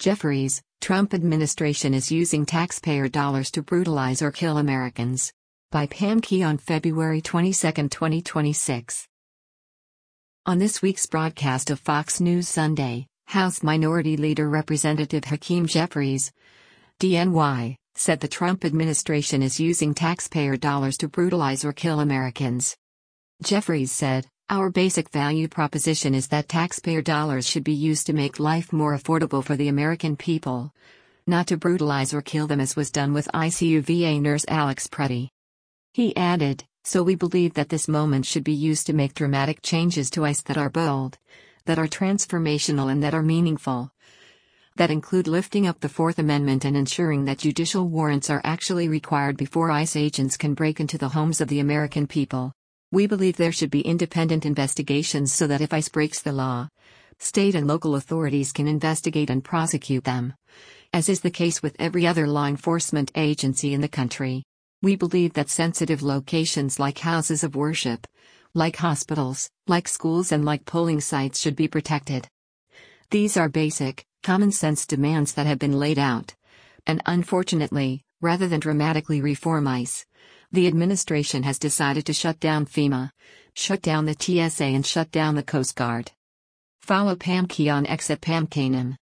Jeffries, Trump administration is using taxpayer dollars to brutalize or kill Americans. By Pam Key on February 22, 2026. On this week's broadcast of Fox News Sunday, House Minority Leader Representative Hakeem Jeffries, DNY, said the Trump administration is using taxpayer dollars to brutalize or kill Americans. Jeffries said, "Our basic value proposition is that taxpayer dollars should be used to make life more affordable for the American people, not to brutalize or kill them as was done with ICU VA nurse Alex Preddy." He added, "So we believe that this moment should be used to make dramatic changes to ICE that are bold, that are transformational and that are meaningful, that include lifting up the Fourth Amendment and ensuring that judicial warrants are actually required before ICE agents can break into the homes of the American people. We believe there should be independent investigations so that if ICE breaks the law, state and local authorities can investigate and prosecute them, as is the case with every other law enforcement agency in the country. We believe that sensitive locations like houses of worship, like hospitals, like schools and like polling sites should be protected. These are basic, common-sense demands that have been laid out. And unfortunately, rather than dramatically reform ICE, the administration has decided to shut down FEMA, shut down the TSA and shut down the Coast Guard." Follow Pam Key on X at Pam Kanem.